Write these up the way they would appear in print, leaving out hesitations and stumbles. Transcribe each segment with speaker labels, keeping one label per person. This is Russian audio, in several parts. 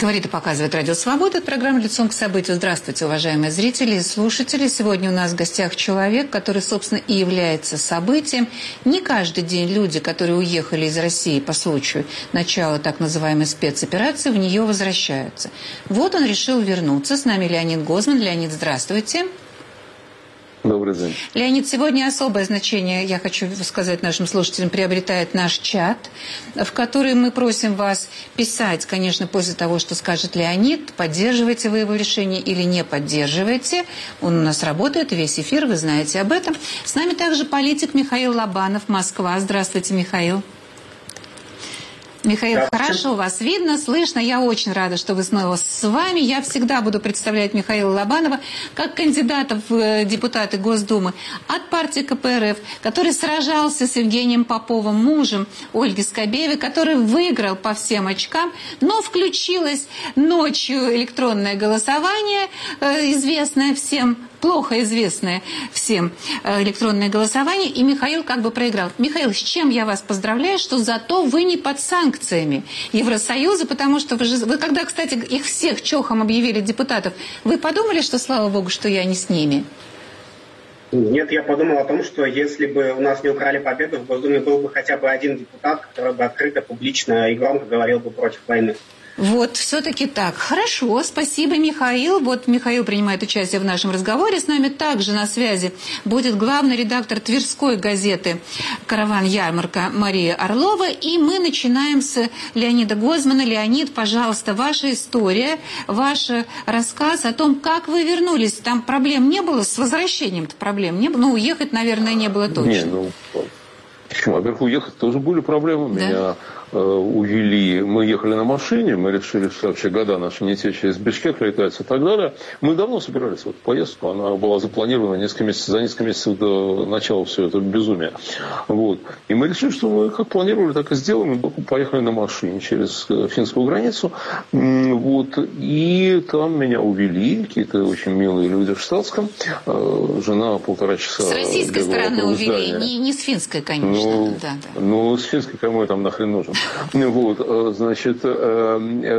Speaker 1: Говорит и показывает Радио Свобода. Это программа «Лицом к событию». Здравствуйте, уважаемые зрители и слушатели. Сегодня у нас в гостях человек, который, собственно, и является событием. Не каждый день люди, которые уехали из России по случаю начала так называемой спецоперации, в нее возвращаются. Вот он решил вернуться. С нами Леонид Гозман. Леонид, здравствуйте.
Speaker 2: Добрый день.
Speaker 1: Леонид, сегодня особое значение, я хочу сказать нашим слушателям, приобретает наш чат, в который мы просим вас писать, конечно, после того, что скажет Леонид, поддерживаете вы его решение или не поддерживаете. Он у нас работает, весь эфир, вы знаете об этом. С нами также политик Михаил Лобанов, Москва. Здравствуйте, Михаил. Михаил, хорошо вас видно, слышно. Я очень рада, что вы снова с вами. Я всегда буду представлять Михаила Лобанова как кандидата в депутаты Госдумы от партии КПРФ, который сражался с Евгением Поповым, мужем Ольги Скобеевой, который выиграл по всем очкам, но включилось ночью электронное голосование, известное всем, плохо известное всем электронное голосование, и Михаил как бы проиграл. Михаил, с чем я вас поздравляю, что зато вы не под санкциями Евросоюза, потому что вы когда, кстати, их всех чохом объявили депутатов, вы подумали, что, слава богу, что я не с ними?
Speaker 3: Нет, я подумал о том, что если бы у нас не украли победу, в Госдуме был бы хотя бы один депутат, который бы открыто, публично и громко говорил бы против войны.
Speaker 1: Вот, все-таки так. Хорошо, спасибо, Михаил. Вот Михаил принимает участие в нашем разговоре. С нами также на связи будет главный редактор Тверской газеты «Караван-Ярмарка» Мария Орлова. И мы начинаем с Леонида Гозмана. Леонид, пожалуйста, ваша история, ваш рассказ о том, как вы вернулись. Там проблем не было? С возвращением-то проблем не было? Ну, уехать, наверное, не было точно.
Speaker 2: Не, ну, во-первых, уехать тоже были проблемы.
Speaker 1: Да?
Speaker 2: Меня увели, мы ехали на машине, мы решили, что вообще года наши не те, через Бишкек летать и так далее. Мы давно собирались в эту поездку, она была запланирована за несколько месяцев до начала всего этого безумия. Вот. И мы решили, что мы как планировали, так и сделаем. Мы поехали на машине через финскую границу. Вот. И там меня увели какие-то очень милые люди в штатском. Жена 1,5 часа.
Speaker 1: С российской стороны увели, не с финской, конечно.
Speaker 2: Ну, с финской кому я там нахрен нужен? Вот, значит, жена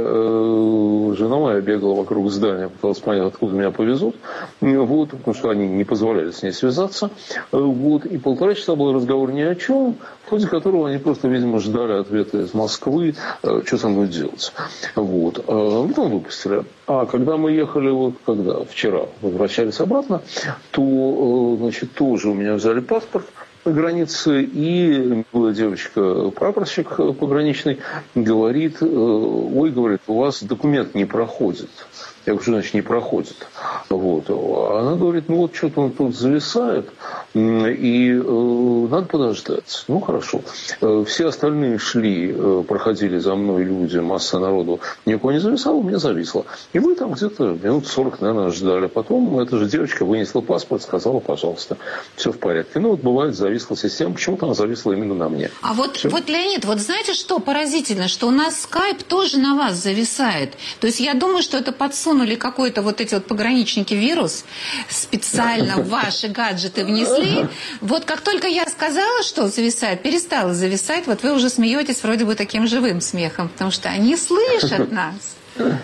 Speaker 2: моя бегала вокруг здания, пыталась понять, откуда меня повезут, вот, потому что они не позволяли с ней связаться. Вот, и 1,5 часа был разговор ни о чем, в ходе которого они просто, видимо, ждали ответа из Москвы, что со мной делать. Вот. Потом выпустили. А когда мы ехали, вчера возвращались обратно, то, значит, тоже у меня взяли паспорт на границе, и была девочка-прапорщик пограничный, говорит, говорит, у вас документ не проходит. Я говорю, что значит не проходит? Вот. Она говорит, ну вот что-то он тут зависает, и надо подождать. Ну, хорошо. Все остальные шли, проходили за мной люди, масса народу, никого не зависало, у меня зависло. И мы там где-то минут 40, наверное, ждали. Потом эта же девочка вынесла паспорт, сказала, пожалуйста, все в порядке. Ну, вот бывает, зависла система, почему-то она зависла именно на мне.
Speaker 1: А вот, Леонид, вот знаете, что поразительно, что у нас скайп тоже на вас зависает. То есть я думаю, что это подсунули какой-то вот эти вот пограничники вирус, специально в ваши гаджеты внесли. Вот как только я сказала, что зависает, перестала зависать, вот вы уже смеетесь вроде бы таким живым смехом, потому что они слышат нас.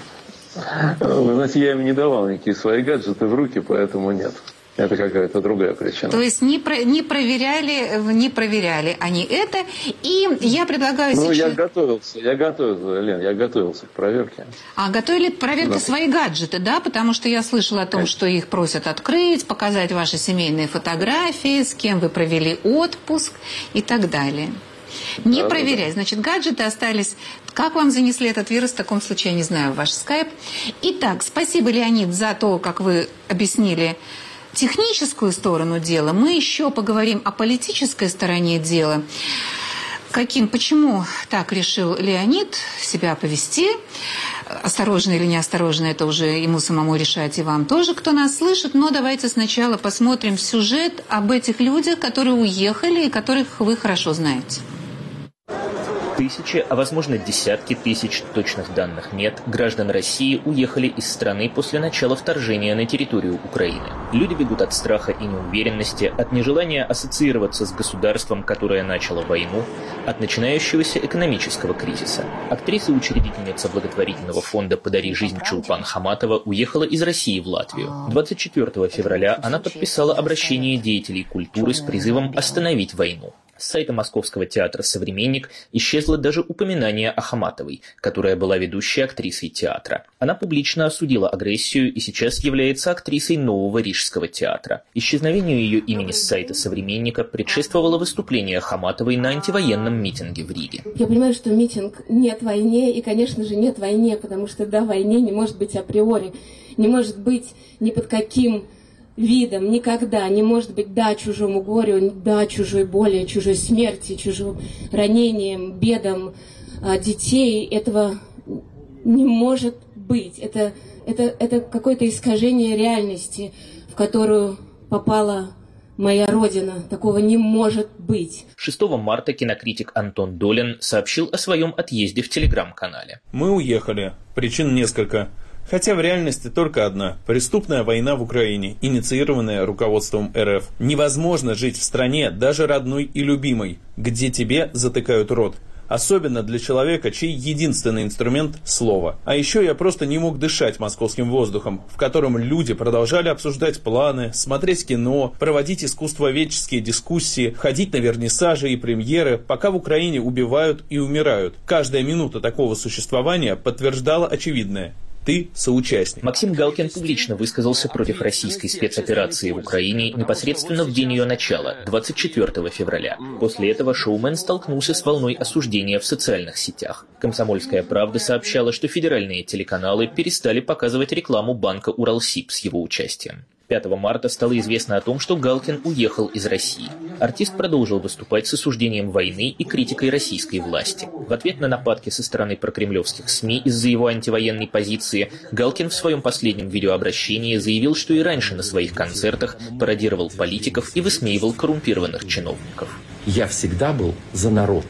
Speaker 2: Вы знаете, я им не давал никакие свои гаджеты в руки, поэтому нет. Это какая-то другая причина.
Speaker 1: То есть не проверяли они это. И я предлагаю сейчас...
Speaker 2: я готовился, Лен, я готовился к проверке.
Speaker 1: А готовили к проверке свои гаджеты, да? Потому что я слышала о том, что их просят открыть, показать ваши семейные фотографии, с кем вы провели отпуск и так далее. Не проверяй. Значит, гаджеты остались... Как вам занесли этот вирус? В таком случае, я не знаю, ваш скайп. Итак, спасибо, Леонид, за то, как вы объяснили техническую сторону дела. Мы еще поговорим о политической стороне дела. Почему так решил Леонид себя повести? Осторожно или неосторожно, это уже ему самому решать, и вам тоже, кто нас слышит. Но давайте сначала посмотрим сюжет об этих людях, которые уехали и которых вы хорошо знаете.
Speaker 4: Тысячи, а возможно десятки тысяч, точных данных нет, граждан России уехали из страны после начала вторжения на территорию Украины. Люди бегут от страха и неуверенности, от нежелания ассоциироваться с государством, которое начало войну, от начинающегося экономического кризиса. Актриса и учредительница благотворительного фонда «Подари жизнь» Чулпан Хаматова уехала из России в Латвию. 24 февраля она подписала обращение деятелей культуры с призывом остановить войну. С сайта Московского театра «Современник» исчезло даже упоминание о Хаматовой, которая была ведущей актрисой театра. Она публично осудила агрессию и сейчас является актрисой нового Рижского театра. Исчезновению ее имени с сайта «Современника» предшествовало выступление Хаматовой на антивоенном митинге в Риге.
Speaker 5: Я понимаю, что митинг «Нет войне», и, конечно же, нет войне, потому что да, войне не может быть априори, не может быть ни под каким видом, никогда не может быть «да» чужому горю, «да» чужой боли, чужой смерти, чужим ранениям, бедам детей. Этого не может быть. Это какое-то искажение реальности, в которую попала моя родина. Такого не может быть.
Speaker 4: 6 марта кинокритик Антон Долин сообщил о своем отъезде в телеграм-канале.
Speaker 6: Мы уехали. Причин несколько. Хотя в реальности только одна – преступная война в Украине, инициированная руководством РФ. Невозможно жить в стране, даже родной и любимой, где тебе затыкают рот. Особенно для человека, чей единственный инструмент – слово. А еще я просто не мог дышать московским воздухом, в котором люди продолжали обсуждать планы, смотреть кино, проводить искусствоведческие дискуссии, ходить на вернисажи и премьеры, пока в Украине убивают и умирают. Каждая минута такого существования подтверждала очевидное. Ты соучастник.
Speaker 4: Максим Галкин публично высказался против российской спецоперации в Украине непосредственно в день ее начала, 24 февраля. После этого шоумен столкнулся с волной осуждения в социальных сетях. «Комсомольская правда» сообщала, что федеральные телеканалы перестали показывать рекламу банка «Уралсиб» с его участием. 5 марта стало известно о том, что Галкин уехал из России. Артист продолжил выступать с осуждением войны и критикой российской власти. В ответ на нападки со стороны прокремлевских СМИ из-за его антивоенной позиции, Галкин в своем последнем видеообращении заявил, что и раньше на своих концертах пародировал политиков и высмеивал коррумпированных чиновников.
Speaker 7: Я всегда был за народ.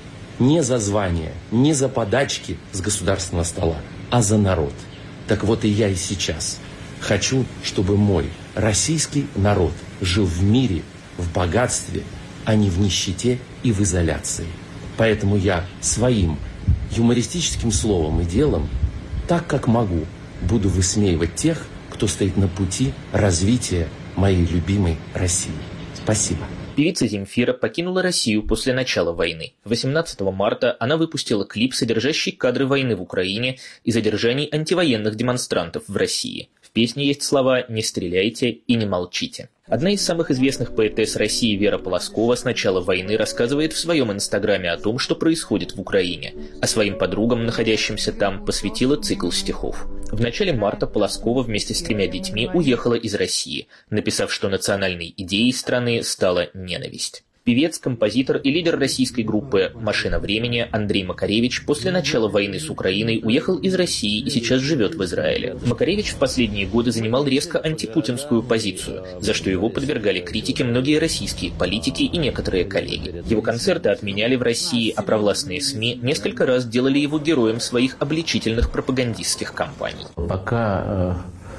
Speaker 7: Не за звание, не за подачки с государственного стола, а за народ. Так вот и я и сейчас. Хочу, чтобы мой российский народ жил в мире, в богатстве, а не в нищете и в изоляции. Поэтому я своим юмористическим словом и делом, так как могу, буду высмеивать тех, кто стоит на пути развития моей любимой России. Спасибо.
Speaker 4: Певица Земфира покинула Россию после начала войны. 18 марта она выпустила клип, содержащий кадры войны в Украине и задержаний антивоенных демонстрантов в России. В песне есть слова «Не стреляйте» и «Не молчите». Одна из самых известных поэтесс России Вера Полоскова с начала войны рассказывает в своем инстаграме о том, что происходит в Украине, а своим подругам, находящимся там, посвятила цикл стихов. В начале марта Полоскова вместе с 3 детьми уехала из России, написав, что национальной идеей страны стала ненависть. Певец, композитор и лидер российской группы «Машина времени» Андрей Макаревич после начала войны с Украиной уехал из России и сейчас живет в Израиле. Макаревич в последние годы занимал резко антипутинскую позицию, за что его подвергали критике многие российские политики и некоторые коллеги. Его концерты отменяли в России, а провластные СМИ несколько раз делали его героем своих обличительных пропагандистских кампаний.
Speaker 8: Пока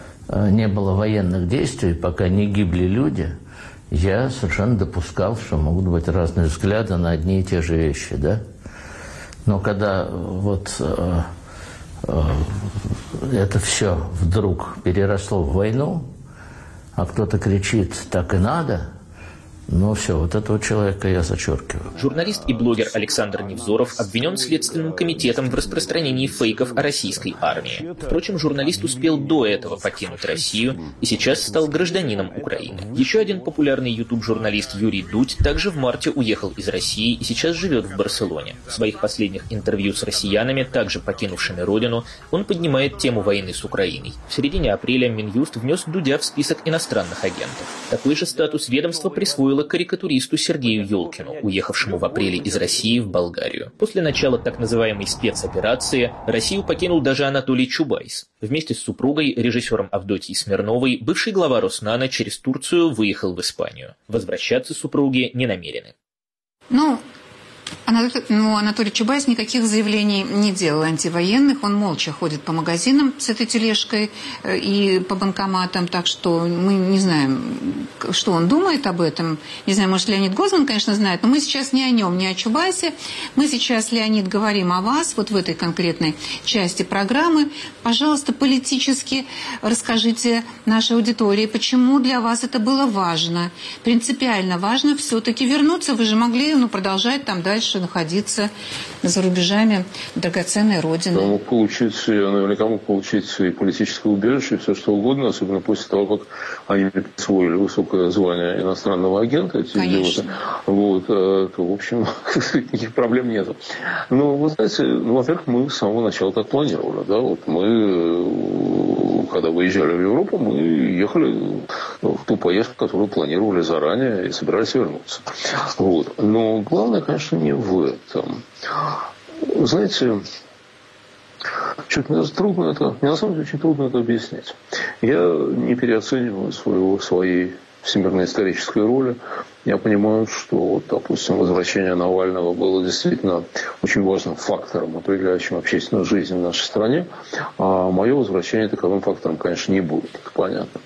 Speaker 8: не было военных действий, пока не гибли люди, я совершенно допускал, что могут быть разные взгляды на одни и те же вещи, да? Но когда это все вдруг переросло в войну, а кто-то кричит «так и надо», ну все, вот этого человека я зачеркиваю.
Speaker 4: Журналист и блогер Александр Невзоров обвинен Следственным комитетом в распространении фейков о российской армии. Впрочем, журналист успел до этого покинуть Россию и сейчас стал гражданином Украины. Еще один популярный YouTube-журналист Юрий Дудь также в марте уехал из России и сейчас живет в Барселоне. В своих последних интервью с россиянами, также покинувшими родину, он поднимает тему войны с Украиной. В середине апреля Минюст внес Дудя в список иностранных агентов. Такой же статус ведомство присвоило карикатуристу Сергею Ёлкину, уехавшему в апреле из России в Болгарию. После начала так называемой спецоперации Россию покинул даже Анатолий Чубайс. Вместе с супругой, режиссером Авдотьей Смирновой, бывший глава Роснано через Турцию выехал в Испанию. Возвращаться супруги не намерены.
Speaker 1: Анатолий Чубайс никаких заявлений не делал антивоенных. Он молча ходит по магазинам с этой тележкой и по банкоматам. Так что мы не знаем, что он думает об этом. Не знаю, может, Леонид Гозман, конечно, знает. Но мы сейчас не о нем, не о Чубайсе. Мы сейчас, Леонид, говорим о вас вот в этой конкретной части программы. Пожалуйста, политически расскажите нашей аудитории, почему для вас это было важно, принципиально важно все-таки вернуться. Вы же могли продолжать там дальше находиться за рубежами драгоценной родины.
Speaker 2: Я наверняка мог получить и политическое убежище, и все что угодно, особенно после того, как они присвоили высокое звание иностранного агента, эти идиоты. То, в общем, никаких проблем нету. Но, вы знаете, во-первых, мы с самого начала так планировали. Да? Вот мы, когда выезжали в Европу, мы ехали в ту поездку, которую планировали заранее и собирались вернуться. Но главное, конечно, не в этом. Знаете, мне на самом деле очень трудно это объяснить. Я не переоцениваю своей всемирной исторической роли. Я понимаю, что, допустим, возвращение Навального было действительно очень важным фактором, определяющим общественную жизнь в нашей стране. А мое возвращение таковым фактором, конечно, не будет. Это понятно.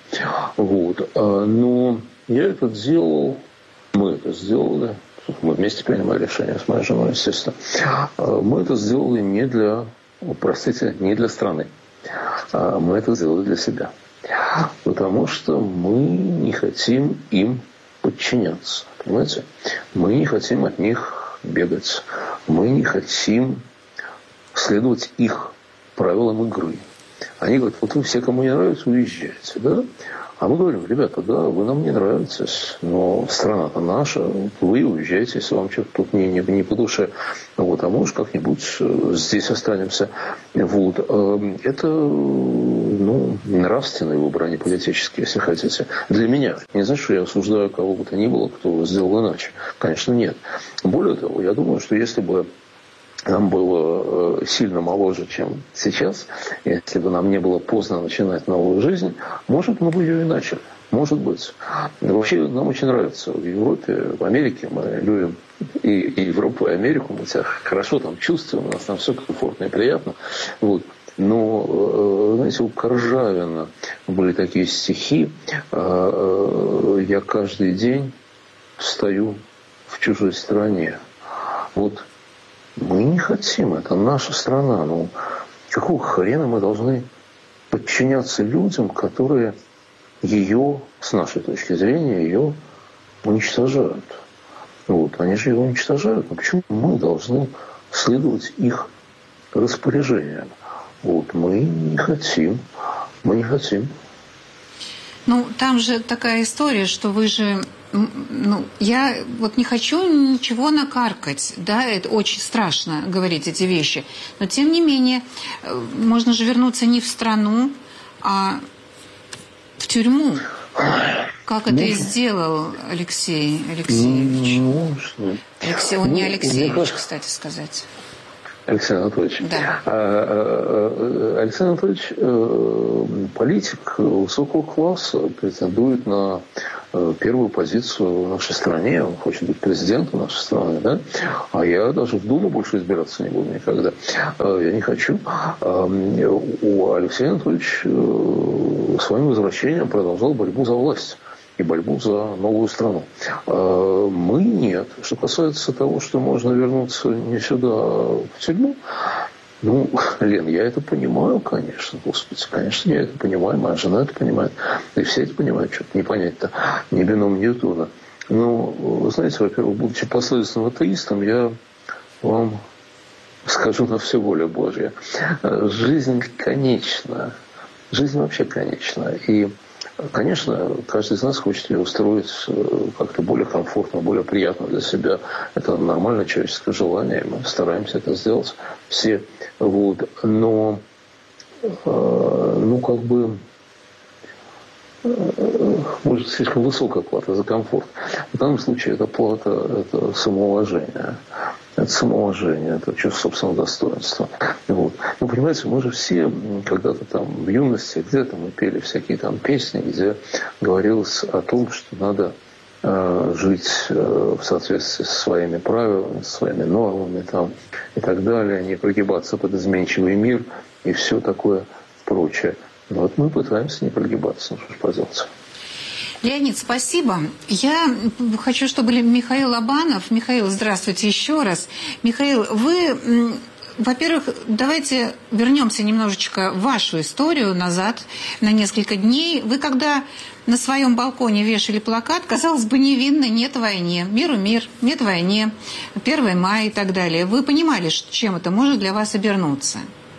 Speaker 2: Но я это делал, мы это сделали. Мы вместе принимали решение с моей женой, естественно. Мы это сделали не для страны. Мы это сделали для себя. Потому что мы не хотим им подчиняться. Понимаете? Мы не хотим от них бегать. Мы не хотим следовать их правилам игры. Они говорят, вот вы все, кому не нравится, уезжайте. Да? А мы говорим, ребята, да, вы нам не нравитесь, но страна-то наша, вы уезжаете, если вам что-то тут не по душе. А может, как-нибудь здесь останемся. Это, нравственный выбор, а не политический, если хотите. Для меня. Не значит, что я осуждаю кого бы то ни было, кто сделал иначе. Конечно, нет. Более того, я думаю, что если бы нам было сильно моложе, чем сейчас, если бы нам не было поздно начинать новую жизнь, может, мы бы ее и начали. Может быть. Вообще, нам очень нравится в Европе, в Америке. Мы любим и Европу, и Америку. Мы себя хорошо там чувствуем, у нас там все комфортно и приятно. Но, знаете, у Коржавина были такие стихи. Я каждый день встаю в чужой стране. Мы не хотим, это наша страна. Какого хрена мы должны подчиняться людям, которые ее, с нашей точки зрения, ее уничтожают? Они же ее уничтожают. Но почему мы должны следовать их распоряжениям? Мы не хотим.
Speaker 1: Там же такая история, что вы же... я не хочу ничего накаркать, да, это очень страшно говорить эти вещи, но тем не менее можно же вернуться не в страну, а в тюрьму, как это и сделал Алексей Алексеевич. Он не Алексеевич, кстати сказать.
Speaker 2: Алексей Анатольевич.
Speaker 1: Да.
Speaker 2: Алексей Анатольевич политик высокого класса, претендует на первую позицию в нашей стране. Он хочет быть президентом нашей страны, да? А я даже в Думу больше избираться не буду никогда. Я не хочу. У Алексея Анатольевича своим возвращением продолжал борьбу за власть и борьбу за новую страну. Мы нет. Что касается того, что можно вернуться не сюда, в тюрьму, Лен, я это понимаю, конечно, господи, конечно, я это понимаю, моя жена это понимает, и все это понимают, что-то не понять-то, не бином Ньютона. Вы знаете, во-первых, будучи последовательным атеистом, я вам скажу на все воля Божья. Жизнь конечна. Жизнь вообще конечна. И конечно, каждый из нас хочет ее устроить как-то более комфортно, более приятно для себя. Это нормальное человеческое желание, мы стараемся это сделать все. Но, может, слишком высокая плата за комфорт. В данном случае эта плата – это самоуважение. Это самоуважение, это чувство собственного достоинства. Понимаете, мы же все когда-то там в юности где-то мы пели всякие там песни, где говорилось о том, что надо жить в соответствии со своими правилами, со своими нормами там, и так далее, не прогибаться под изменчивый мир и все такое прочее. Вот мы пытаемся не прогибаться, что ж поделать.
Speaker 1: Леонид, спасибо. Я хочу, чтобы Михаил Лобанов... Михаил, здравствуйте еще раз. Михаил, вы... Во-первых, давайте вернемся немножечко в вашу историю назад, на несколько дней. Вы когда на своем балконе вешали плакат, казалось бы, невинно «Нет войне», «Миру мир», «Нет войне», 1 мая и так далее. Вы понимали, чем это может для вас обернуться?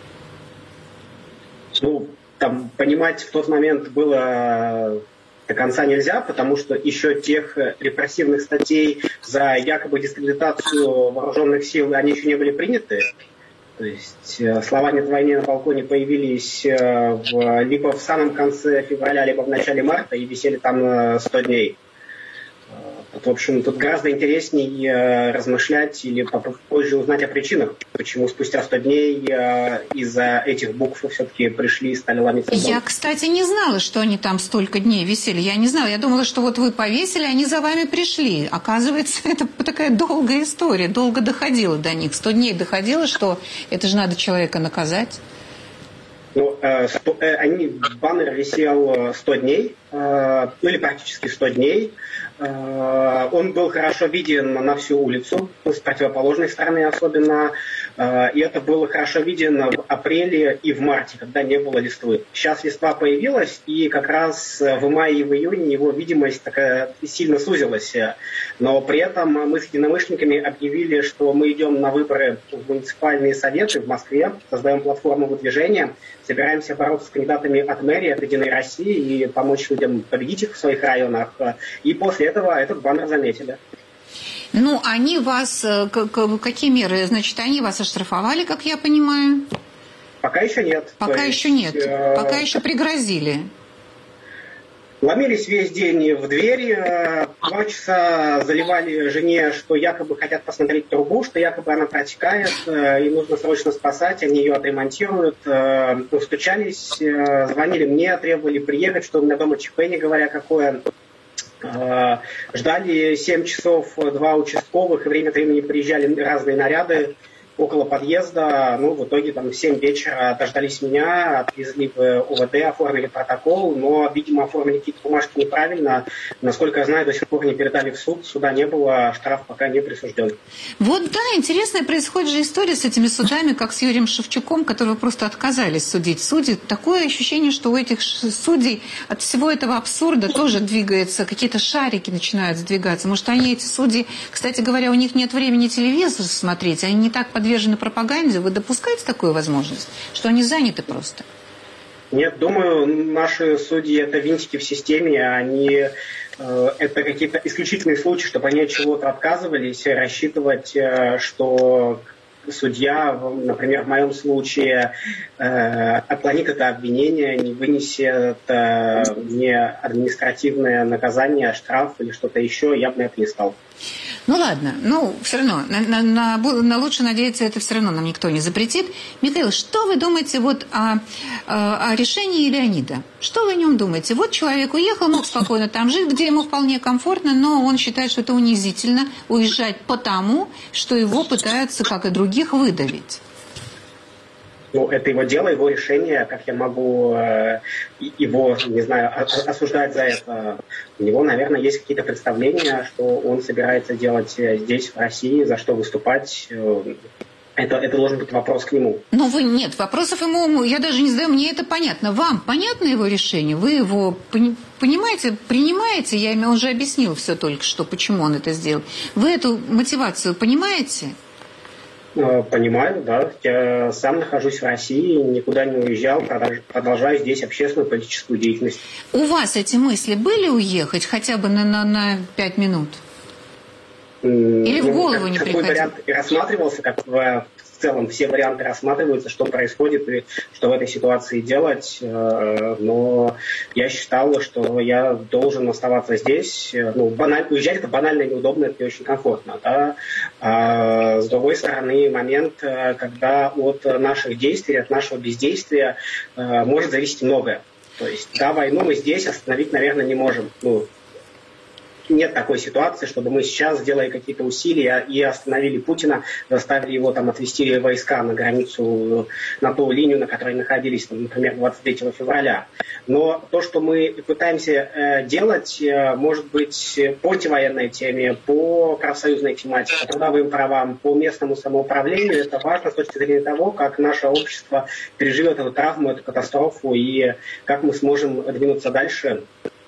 Speaker 3: Ну, там понимать в тот момент было до конца нельзя, потому что еще тех репрессивных статей за якобы дискредитацию вооруженных сил, они еще не были приняты. То есть слова «Нет войне» на балконе появились либо в самом конце февраля, либо в начале марта и висели там 100 дней. В общем, тут гораздо интереснее размышлять или позже узнать о причинах, почему спустя 100 дней из-за этих букв все-таки пришли и стали ломиться.
Speaker 1: Я, кстати, не знала, что они там столько дней висели. Я не знала. Я думала, что вот вы повесили, они за вами пришли. Оказывается, это такая долгая история. Долго доходило до них. 100 дней доходило, что это же надо человека наказать.
Speaker 3: Ну, баннер висел 100 дней, или практически 100 дней. Он был хорошо виден на всю улицу, с противоположной стороны особенно. И это было хорошо видно в апреле и в марте, когда не было листвы. Сейчас листва появилась, и как раз в мае и в июне его видимость такая сильно сузилась. Но при этом мы с единомышленниками объявили, что мы идем на выборы в муниципальные советы в Москве, создаем платформу выдвижения, собираемся бороться с кандидатами от мэрии, от «Единой России» и помочь людям победить их в своих районах. И после этого этот баннер заметили.
Speaker 1: Ну, они вас... Какие меры? Значит, они вас оштрафовали, как я понимаю?
Speaker 3: Пока еще нет.
Speaker 1: Пока еще нет. Пока еще пригрозили.
Speaker 3: Ломились весь день в дверь, 2 часа заливали жене, что якобы хотят посмотреть трубу, что якобы она протекает, и нужно срочно спасать, они ее отремонтируют. Стучались, звонили мне, требовали приехать, что у меня дома ЧП, не говоря какое. Ждали 7 часов 2 участковых, и время от времени приезжали разные наряды около подъезда. Ну, в итоге там в 7 вечера дождались меня, отвезли в УВД, оформили протокол, но, видимо, оформили какие-то бумажки неправильно. Насколько я знаю, до сих пор не передали в суд, суда не было, штраф пока не присужден.
Speaker 1: Вот да, интересная происходит же история с этими судами, как с Юрием Шевчуком, которого просто отказались судить. Судьи, такое ощущение, что у этих судей от всего этого абсурда тоже двигаются, какие-то шарики начинают сдвигаться. Может, они, эти судьи, кстати говоря, у них нет времени телевизор смотреть, они не так подвержены пропаганде. Вы допускаете такую возможность, что они заняты просто?
Speaker 3: Нет, думаю, наши судьи – это винтики в системе, они это какие-то исключительные случаи, чтобы они от чего-то отказывались, рассчитывать, что судья, например, в моем случае, отклонит это обвинение, не вынесет не административное наказание, а штраф или что-то еще, я бы на это не стал.
Speaker 1: Ну ладно, ну все равно, на лучше надеяться, это все равно нам никто не запретит. Михаил, что вы думаете вот о решении Леонида? Что вы о нем думаете? Вот человек уехал, мог спокойно там жить, где ему вполне комфортно, но он считает, что это унизительно уезжать потому, что его пытаются, как и других, выдавить.
Speaker 3: Ну, это его дело, его решение, как я могу его, не знаю, осуждать за это. У него, наверное, есть какие-то представления, что он собирается делать здесь, в России, за что выступать. Это должен быть вопрос к нему.
Speaker 1: Но вы нет, вопросов ему, я даже не задаю, мне это понятно. Вам понятно его решение? Вы его понимаете, принимаете? Я ему уже объяснил все только что, почему он это сделал. Вы эту мотивацию понимаете?
Speaker 3: Понимаю, да. Я сам нахожусь в России, никуда не уезжал, продолжаю здесь общественную политическую деятельность. У
Speaker 1: вас эти мысли были уехать хотя бы на 5 минут? Или в голову не приходило?
Speaker 3: Такой вариант рассматривался, как в целом все варианты рассматриваются, что происходит и что в этой ситуации делать. Но я считал, что я должен оставаться здесь. Уезжать это банально и неудобно, это не очень комфортно. Да? А с другой стороны, момент, когда от наших действий, от нашего бездействия может зависеть многое. То есть, да, войну мы здесь остановить, наверное, не можем. нет такой ситуации, чтобы мы сейчас сделали какие-то усилия и остановили Путина, заставили его там отвести войска на границу, на ту линию, на которой находились, например, 23 февраля. Но то, что мы пытаемся делать, может быть, по антивоенной теме, по профсоюзной тематике, по трудовым правам, по местному самоуправлению, это важно с точки зрения того, как наше общество переживет эту травму, эту катастрофу и как мы сможем двинуться дальше.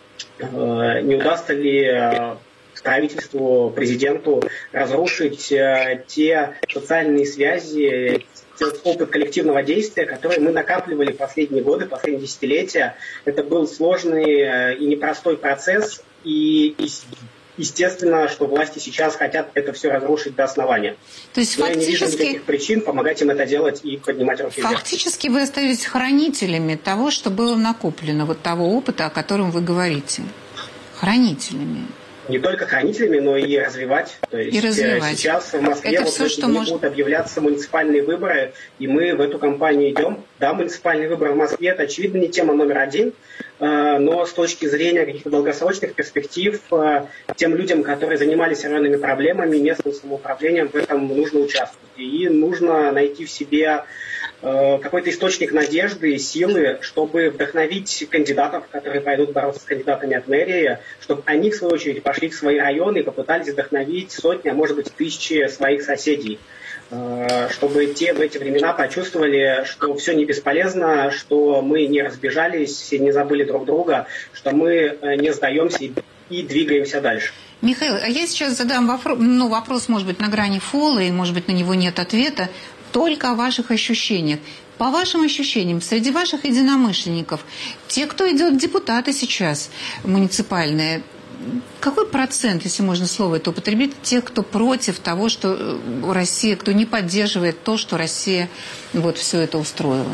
Speaker 3: Не удастся ли правительству, президенту разрушить те социальные связи, тот опыт коллективного действия, который мы накапливали в последние годы, последние десятилетия. Это был сложный и непростой процесс, и естественно, что власти сейчас хотят это все разрушить до основания.
Speaker 1: То есть
Speaker 3: я не вижу никаких причин помогать им это делать и поднимать руки вверх.
Speaker 1: Фактически вы остаетесь хранителями того, что было накоплено, вот того опыта, о котором вы говорите. Хранителями.
Speaker 3: Не только хранителями, но и развивать. То есть сейчас в Москве будут объявляться муниципальные выборы, и мы в эту кампанию идем. Да, муниципальные выборы в Москве – это, очевидно, не тема номер один, но с точки зрения каких-то долгосрочных перспектив, тем людям, которые занимались районными проблемами, местным самоуправлением, в этом нужно участвовать. И нужно найти в себе какой-то источник надежды и силы, чтобы вдохновить кандидатов, которые пойдут бороться с кандидатами от мэрии, чтобы они, в свою очередь, пошли в свои районы и попытались вдохновить сотни, а может быть, тысячи своих соседей. Чтобы те в эти времена почувствовали, что все не бесполезно, что мы не разбежались, не забыли друг друга, что мы не сдаемся и двигаемся дальше.
Speaker 1: Михаил, а я сейчас задам вопрос, может быть, на грани фола, и, может быть, на него нет ответа, только о ваших ощущениях. По вашим ощущениям, среди ваших единомышленников, те, кто идет в депутаты сейчас, муниципальные, какой процент, если можно слово это употребить, тех, кто против того, что Россия, кто не поддерживает то, что Россия вот все это устроила?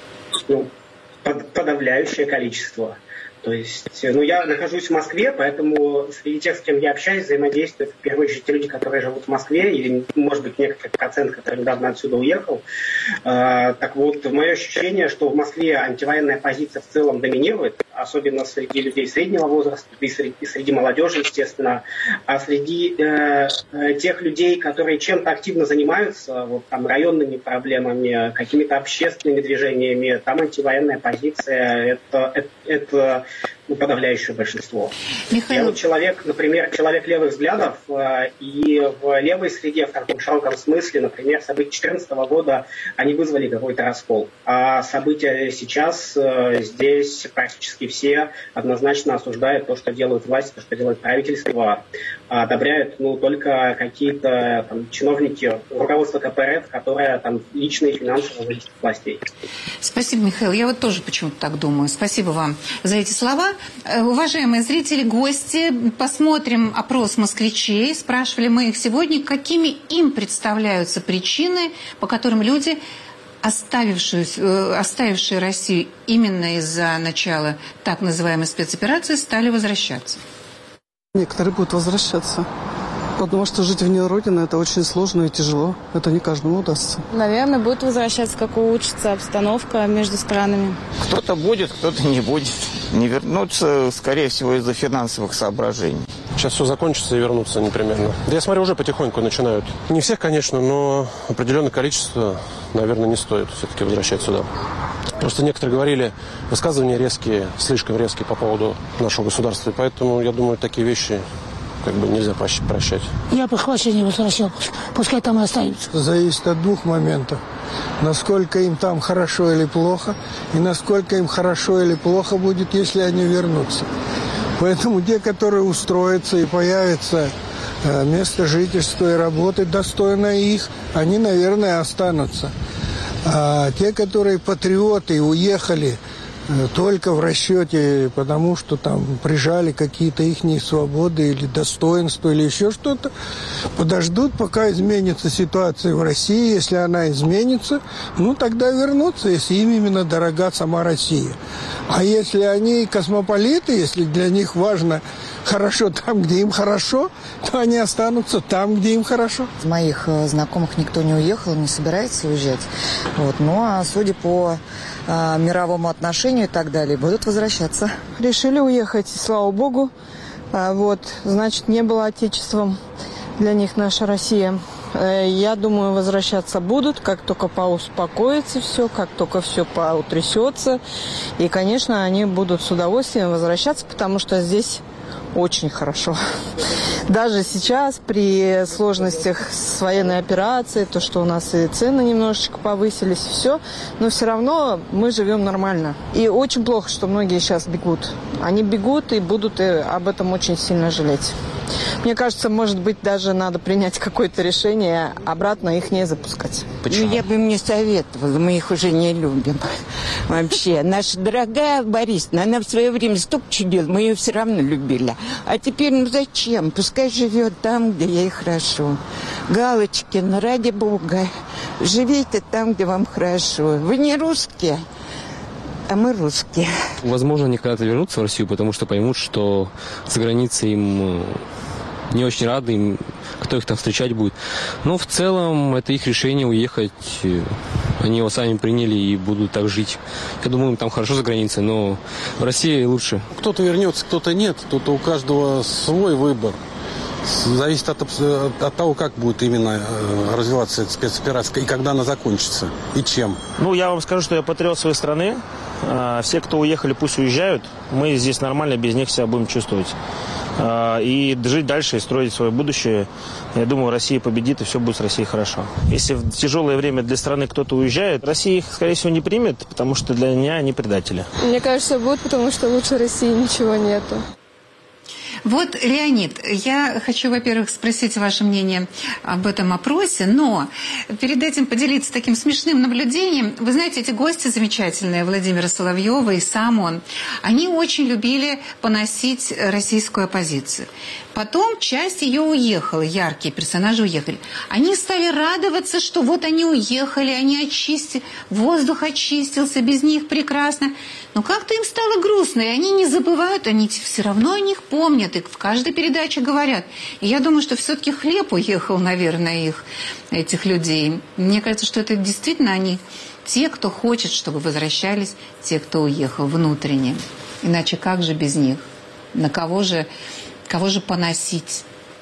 Speaker 3: Подавляющее количество. То есть, я нахожусь в Москве, поэтому среди тех, с кем я общаюсь, взаимодействуют в первую очередь те люди, которые живут в Москве, или, может быть, некоторый процент, который недавно отсюда уехал. Так вот, мое ощущение, что в Москве антивоенная позиция в целом доминирует, особенно среди людей среднего возраста, и среди молодежи, естественно, а среди тех людей, которые чем-то активно занимаются, вот там районными проблемами, какими-то общественными движениями, там антивоенная позиция это подавляющее большинство.
Speaker 1: Михаил...
Speaker 3: Я вот человек, например, человек левых взглядов, и в левой среде, в таком широком смысле, например, события 2014 года, они вызвали какой-то раскол. А события сейчас здесь практически все однозначно осуждают то, что делают власти, то, что делает правительство, одобряют только какие-то чиновники, руководство КПРФ, которое лично и финансово зависит от властей.
Speaker 1: Спасибо, Михаил. Я вот тоже почему-то так думаю. Спасибо вам за эти слова. Уважаемые зрители, гости, посмотрим опрос москвичей. Спрашивали мы их сегодня, какими им представляются причины, по которым люди, оставившие Россию именно из-за начала так называемой спецоперации, стали возвращаться.
Speaker 9: Некоторые будут возвращаться. Потому что жить вне Родины – это очень сложно и тяжело. Это не каждому удастся.
Speaker 10: Наверное, будут возвращаться, как улучшится обстановка между странами.
Speaker 11: Кто-то будет, кто-то не будет. Не вернуться, скорее всего, из-за финансовых соображений.
Speaker 12: Сейчас все закончится и вернутся непременно. Да я смотрю, уже потихоньку начинают. Не всех, конечно, но определенное количество, наверное, не стоит все-таки возвращать сюда. Просто некоторые говорили, высказывания резкие, слишком резкие по поводу нашего государства. И поэтому, я думаю, такие вещи нельзя прощать.
Speaker 13: Я бы вообще не возвращал. Пускай там и останется.
Speaker 14: Зависит от двух моментов. Насколько им там хорошо или плохо, и насколько им хорошо или плохо будет, если они вернутся. Поэтому те, которые устроятся и появится место жительства и работы достойное их, они, наверное, останутся. А те, которые патриоты и уехали только в расчете, потому что там прижали какие-то ихние свободы или достоинства, или еще что-то, подождут, пока изменится ситуация в России. Если она изменится, тогда вернутся, если им именно дорога сама Россия. А если они космополиты, если для них важно хорошо там, где им хорошо, то они останутся там, где им хорошо.
Speaker 15: Из моих знакомых никто не уехал, не собирается уезжать. А судя по мировому отношению и так далее, будут возвращаться.
Speaker 16: Решили уехать, слава богу.
Speaker 15: Значит, не было отечеством для них наша Россия. Я думаю, возвращаться будут, как только поуспокоится все, как только все поутрясется. И, конечно, они будут с удовольствием возвращаться, потому что здесь очень хорошо. Даже сейчас, при сложностях с военной операцией, то, что у нас и цены немножечко повысились, все, но все равно мы живем нормально. И очень плохо, что многие сейчас бегут. Они бегут и будут об этом очень сильно жалеть. Мне кажется, может быть, даже надо принять какое-то решение, обратно их не запускать.
Speaker 16: Почему? Я бы им не советовала, мы их уже не любим. Вообще, наша дорогая Борисовна, она в свое время столько чудила, мы ее все равно любили. А теперь, зачем? Пускай живет там, где ей хорошо. Галочкин, ради бога, живите там, где вам хорошо. Вы не русские, а мы русские.
Speaker 17: Возможно, они когда-то вернутся в Россию, потому что поймут, что за границей им не очень рады, им, кто их там встречать будет. Но в целом это их решение уехать. Они его сами приняли и будут так жить. Я думаю, им там хорошо за границей, но в России лучше.
Speaker 12: Кто-то вернется, кто-то нет. Тут у каждого свой выбор. Зависит от того, как будет именно развиваться эта спецоперация и когда она закончится, и чем.
Speaker 18: Я вам скажу, что я патриот своей страны. Все, кто уехали, пусть уезжают. Мы здесь нормально без них себя будем чувствовать. И жить дальше, и строить свое будущее. Я думаю, Россия победит, и все будет с Россией хорошо. Если в тяжелое время для страны кто-то уезжает, Россия их, скорее всего, не примет, потому что для меня они предатели.
Speaker 10: Мне кажется, будут, потому что лучше России ничего нету.
Speaker 1: Вот, Леонид, я хочу, во-первых, спросить ваше мнение об этом опросе, но перед этим поделиться таким смешным наблюдением. Вы знаете, эти гости замечательные, Владимира Соловьева и сам он, они очень любили поносить российскую оппозицию. Потом часть ее уехала, яркие персонажи уехали. Они стали радоваться, что вот они уехали, они очистили, воздух очистился, без них прекрасно. Но как-то им стало грустно, и они не забывают, они все равно о них помнят, и в каждой передаче говорят. И я думаю, что все-таки хлеб уехал, наверное, этих людей. Мне кажется, что это действительно они, те, кто хочет, чтобы возвращались, те, кто уехал внутренне. Иначе как же без них? На кого же поносить?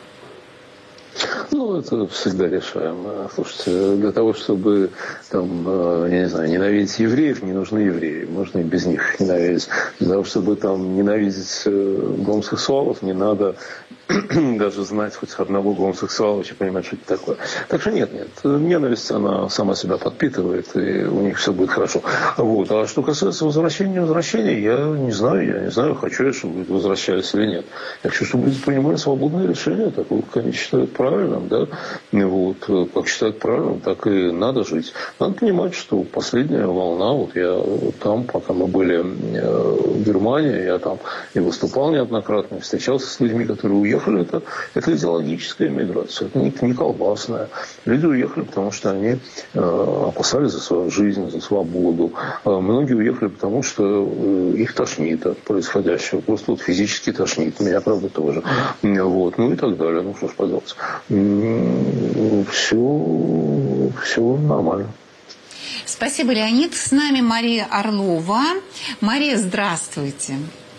Speaker 2: Это всегда решаемо. Слушайте, для того, чтобы ненавидеть евреев, не нужны евреи. Можно и без них ненавидеть. Для того, чтобы ненавидеть гомосексуалов, не надо даже знать хоть одного гомосексуала, чтобы понимать, что это такое. Так что нет. Ненависть, она сама себя подпитывает, и у них все будет хорошо. А что касается возвращения, я не знаю, хочу я, чтобы возвращались или нет. Я хочу, чтобы люди принимали свободное решение, такое, как они считают правильным, да. Как считают правильным, так и надо жить. Надо понимать, что последняя волна, я там, пока мы были в Германии, я там и выступал неоднократно, встречался с людьми, которые уехали. Это идеологическая миграция, это не колбасная. Люди уехали, потому что они опасались за свою жизнь, за свободу. Многие уехали, потому что их тошнит от происходящего. Просто физически тошнит. Меня, правда, тоже. И так далее. Что ж поделать. Все нормально.
Speaker 1: Спасибо, Леонид. С нами Мария Орлова. Мария, здравствуйте.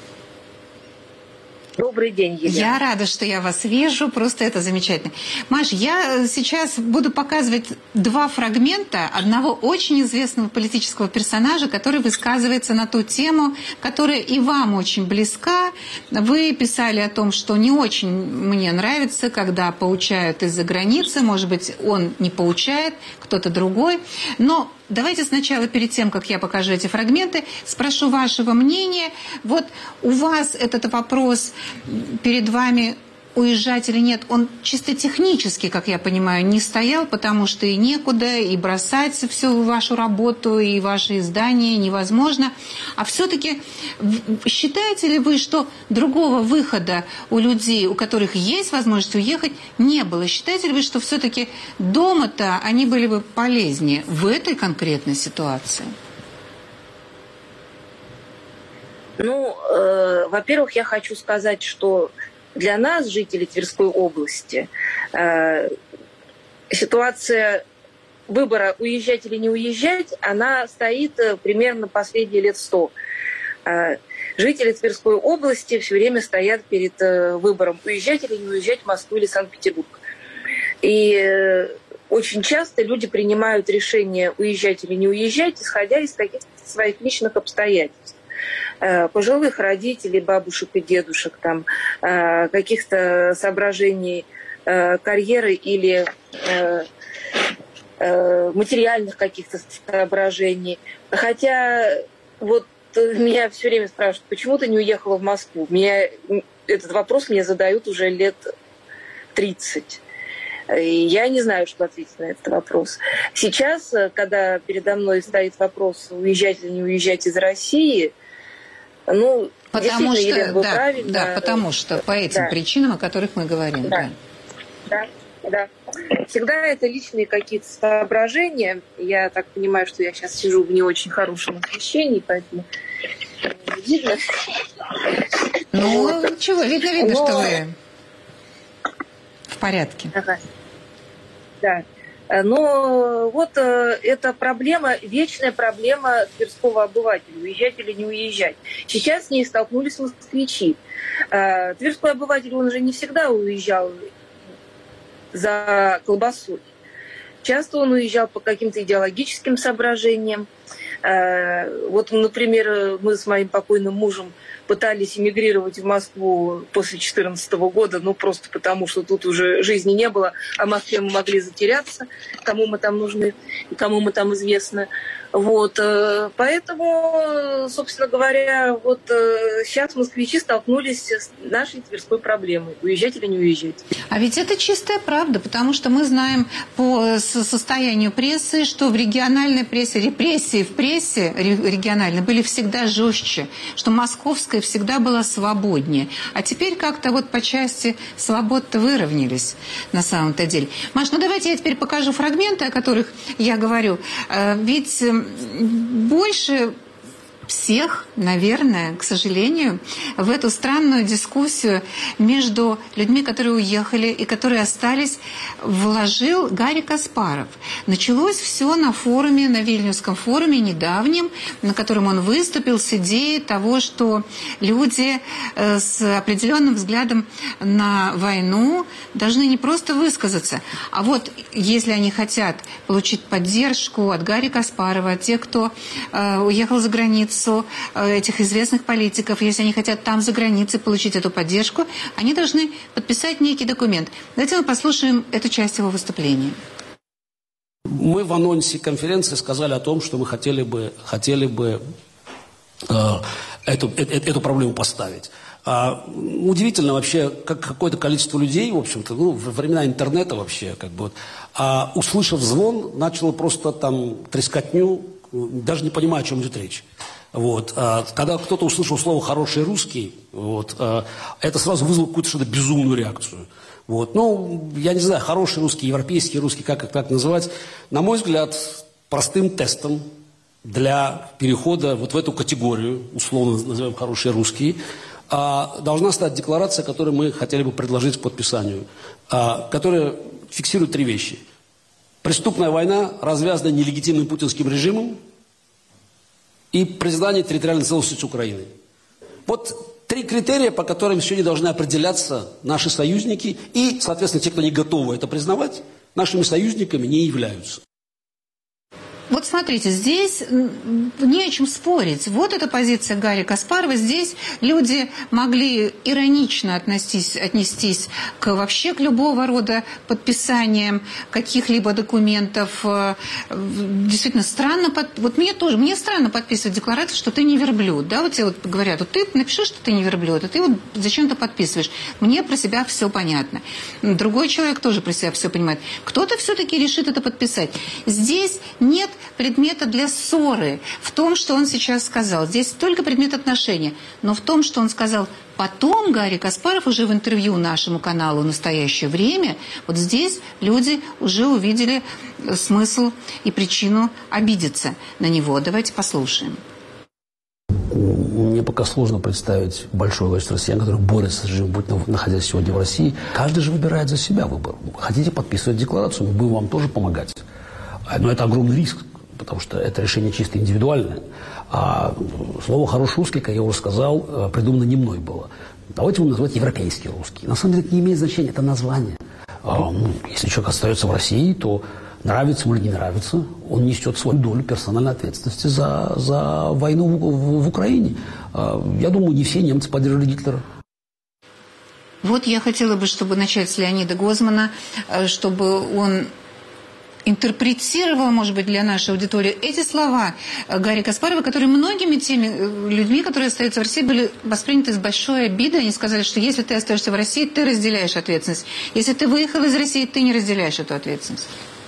Speaker 19: Добрый день, Елена.
Speaker 1: Я рада, что я вас вижу, просто это замечательно. Маш, я сейчас буду показывать два фрагмента одного очень известного политического персонажа, который высказывается на ту тему, которая и вам очень близка. Вы писали о том, что не очень мне нравится, когда поучают из-за границы. Может быть, он не поучает, кто-то другой. Но давайте сначала, перед тем, как я покажу эти фрагменты, спрошу вашего мнения. Вот у вас этот вопрос перед вами, уезжать или нет, он чисто технически, как я понимаю, не стоял, потому что и некуда, и бросать всю вашу работу, и ваши издания невозможно. А все-таки считаете ли вы, что другого выхода у людей, у которых есть возможность уехать, не было? Считаете ли вы, что все-таки дома-то они были бы полезнее в этой конкретной ситуации?
Speaker 19: Во-первых, я хочу сказать, что для нас, жителей Тверской области, ситуация выбора уезжать или не уезжать, она стоит примерно последние лет 100. Жители Тверской области все время стоят перед выбором, уезжать или не уезжать в Москву или Санкт-Петербург. И очень часто люди принимают решение, уезжать или не уезжать, исходя из каких-то своих личных обстоятельств. Пожилых родителей, бабушек и дедушек, там, каких-то соображений карьеры или материальных каких-то соображений. Хотя вот меня все время спрашивают, почему ты не уехала в Москву? Этот вопрос мне задают уже лет 30. И я не знаю, что ответить на этот вопрос. Сейчас, когда передо мной стоит вопрос, уезжать или не уезжать из России, ну,
Speaker 1: потому что,
Speaker 19: Елена, правильно.
Speaker 1: Да, потому что по этим причинам, о которых мы говорим.
Speaker 19: Да. Всегда это личные какие-то соображения. Я так понимаю, что я сейчас сижу в не очень хорошем освещении, поэтому видно.
Speaker 1: Ну, чего, видно, что вы в порядке.
Speaker 19: Ага. Да. Но вот эта проблема, вечная проблема тверского обывателя, уезжать или не уезжать. Сейчас с ней столкнулись москвичи. Тверской обыватель, он же не всегда уезжал за колбасой. Часто он уезжал по каким-то идеологическим соображениям. Вот, например, мы с моим покойным мужем пытались эмигрировать в Москву после 2014 года, ну просто потому, что тут уже жизни не было, а в Москве мы могли затеряться, кому мы там нужны, кому мы там известны. Вот, поэтому, собственно говоря, вот сейчас москвичи столкнулись с нашей тверской проблемой. Уезжать или не уезжать.
Speaker 1: А ведь это чистая правда, потому что мы знаем по состоянию прессы, что в региональной прессе, репрессии в прессе региональной были всегда жестче, что московская всегда была свободнее. А теперь как-то вот по части свобод-то выровнялись на самом-то деле. Маш, ну давайте я теперь покажу фрагменты, о которых я говорю. Ведь больше всех, наверное, к сожалению, в эту странную дискуссию между людьми, которые уехали и которые остались, вложил Гарри Каспаров. Началось все на форуме, на Вильнюсском форуме недавнем, на котором он выступил с идеей того, что люди с определенным взглядом на войну должны не просто высказаться, а вот если они хотят получить поддержку от Гарри Каспарова, от тех, кто уехал за границу, этих известных политиков, если они хотят там за границей получить эту поддержку, они должны подписать некий документ. Давайте мы послушаем эту часть его выступления.
Speaker 20: Мы в анонсе конференции сказали о том, что мы хотели бы эту проблему поставить. Удивительно вообще, как какое-то количество людей, в общем-то, во времена интернета вообще, услышав звон, начало просто там трескотню, даже не понимая, о чем идет речь. Вот. Когда кто-то услышал слово «хороший русский», это сразу вызвало какую-то безумную реакцию. Вот. Ну, я не знаю, хороший русский, европейский русский, как это называть, на мой взгляд, простым тестом для перехода вот в эту категорию, условно называем «хороший русский», должна стать декларация, которую мы хотели бы предложить к подписанию, которая фиксирует 3 вещи. Преступная война, развязанная нелегитимным путинским режимом, и признание территориальной целостности Украины. Вот 3 критерия, по которым сегодня должны определяться наши союзники, и, соответственно, те, кто не готовы это признавать, нашими союзниками не являются.
Speaker 1: Вот смотрите, здесь не о чем спорить. Вот эта позиция Гарри Каспарова. Здесь люди могли иронично отнестись вообще к любого рода подписаниям каких-либо документов. Действительно странно. Вот мне странно подписывать декларацию, что ты не верблюд. Да? Вот тебе вот говорят, вот ты напиши, что ты не верблюд, а ты вот зачем-то подписываешь. Мне про себя все понятно. Другой человек тоже про себя все понимает. Кто-то все-таки решит это подписать. Здесь нет предмета для ссоры в том, что он сейчас сказал. Здесь только предмет отношения. Но в том, что он сказал потом, Гарри Каспаров уже в интервью нашему каналу «Настоящее время», вот здесь люди уже увидели смысл и причину обидеться на него. Давайте послушаем.
Speaker 20: Мне пока сложно представить большое количество россиян, которые борются с режимом, находясь сегодня в России. Каждый же выбирает за себя выбор. Хотите подписывать декларацию, мы будем вам тоже помогать. Но это огромный риск. потому что это решение чисто индивидуальное. А слово «хороший русский», как я уже сказал, придумано не мной было. Давайте его назвать европейский русский. На самом деле это не имеет значения, это название. Если человек остается в России, то нравится ему или не нравится, он несет свою долю персональной ответственности за войну в Украине. Я думаю, не все немцы поддерживали Гитлера.
Speaker 1: Вот я хотела бы, чтобы начать с Леонида Гозмана, чтобы он интерпретировал, может быть, для нашей аудитории эти слова Гарри Каспарова, которые многими теми людьми, которые остаются в России, были восприняты с большой обидой. Они сказали, что если ты остаешься в России, ты разделяешь ответственность. Если ты выехал из России, ты не разделяешь эту ответственность.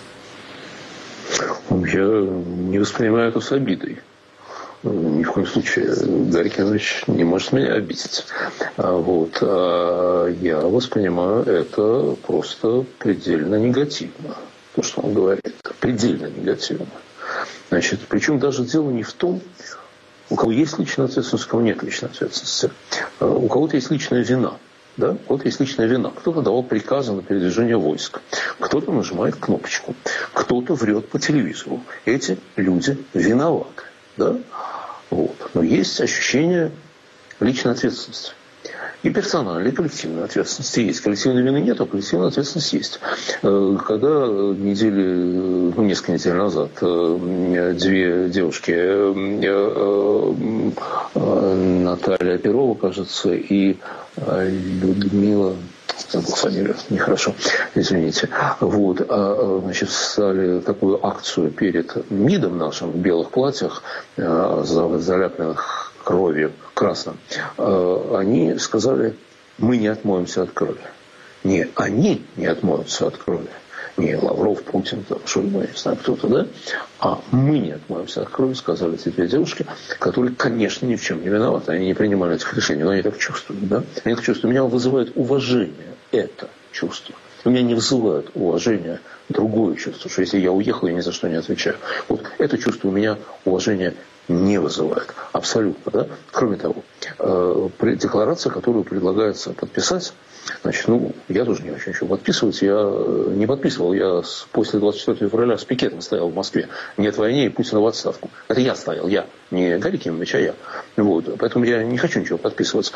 Speaker 2: Я не воспринимаю это с обидой. Ни в коем случае Гарри Кенович не может меня обидеть. Вот. Я воспринимаю это просто предельно негативно. То, что он говорит, предельно негативно. Значит, причем даже дело не в том, у кого есть личная ответственность, у кого нет личной ответственности. У кого-то есть личная вина. Да? У кого-то есть личная вина. Кто-то давал приказы на передвижение войск. Кто-то нажимает кнопочку. Кто-то врет по телевизору. Эти люди виноваты. Да? Вот. Но есть ощущение личной ответственности. И персональной, и коллективной ответственности есть. Коллективной вины нет, а коллективная ответственность есть. Когда несколько недель назад две девушки, Наталья Перова, кажется, и Людмила, забыл фамилию, нехорошо, извините. Вот, значит, стали такую акцию перед МИДом нашим в белых платьях, заляпанных кровью красным. Они сказали, мы не отмоемся от крови. Не они не отмоются от крови. Не Лавров, Путин, Шойгу, я не знаю, кто-то, да? А мы не отмоемся от крови, сказали эти две девушки, которые, конечно, ни в чем не виноваты. Они не принимали этих решений, но они так чувствуют, да? Они так чувствуют. Меня вызывает уважение это чувство. У меня не вызывает уважение другое чувство, что если я уехал, я ни за что не отвечаю. Вот это чувство у меня уважения не вызывает. Абсолютно, да? Кроме того, декларация, которую предлагается подписать, значит, я тоже не очень хочу подписывать. Я не подписывал. Я после 24 февраля с пикетом стоял в Москве. Нет войны и Путина в отставку. Это я стоял, я. Не Гарри Кенович, а я. Вот. Поэтому я не хочу ничего подписывать.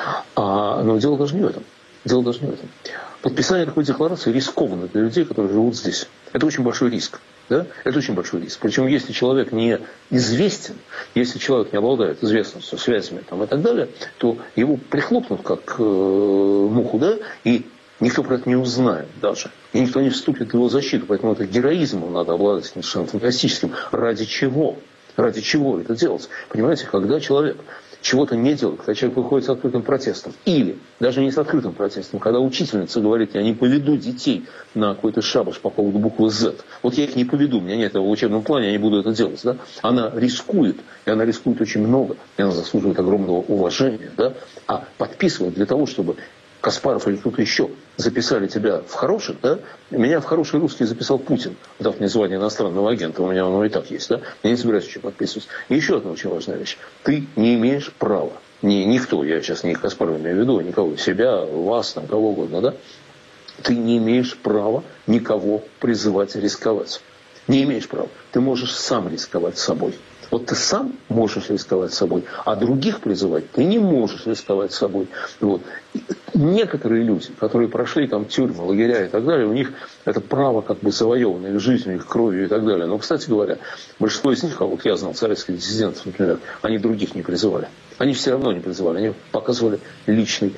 Speaker 2: Но дело даже не в этом. Дело даже не в этом. Подписание такой декларации рискованно для людей, которые живут здесь. Это очень большой риск. Да? Это очень большой риск. Причем, если человек не известен, если человек не обладает известностью, связями там, и так далее, то его прихлопнут как муху, да, и никто про это не узнает даже. И никто не вступит в его защиту. Поэтому это героизмом надо обладать совершенно фантастическим. Ради чего? Ради чего это делать? Понимаете, когда человек чего-то не делает, когда человек выходит с открытым протестом, или даже не с открытым протестом, когда учительница говорит, я не поведу детей на какой-то шабаш по поводу буквы Z, вот я их не поведу, у меня нет этого в учебном плане, я не буду это делать, да? Она рискует, и она рискует очень много, и она заслуживает огромного уважения, да? А подписывать для того, чтобы Каспаров или кто-то еще записали тебя в хороших, да? Меня в хороший русский записал Путин, дав мне звание иностранного агента, у меня оно и так есть, да? Я не собираюсь еще подписывать. И еще одна очень важная вещь. Ты не имеешь права, никто, я сейчас не Каспарова имею в виду, никого, себя, вас, там, кого угодно, да? Ты не имеешь права никого призывать рисковать. Не имеешь права. Ты можешь сам рисковать собой. Вот ты сам можешь рисковать собой, а других призывать ты не можешь рисковать собой. Вот. Некоторые люди, которые прошли там тюрьмы, лагеря и так далее, у них это право как бы завоевано их жизнью, их кровью и так далее. Но, кстати говоря, большинство из них, а вот я знал советских диссидентов, например, они других не призывали. Они все равно не призывали, они показывали личный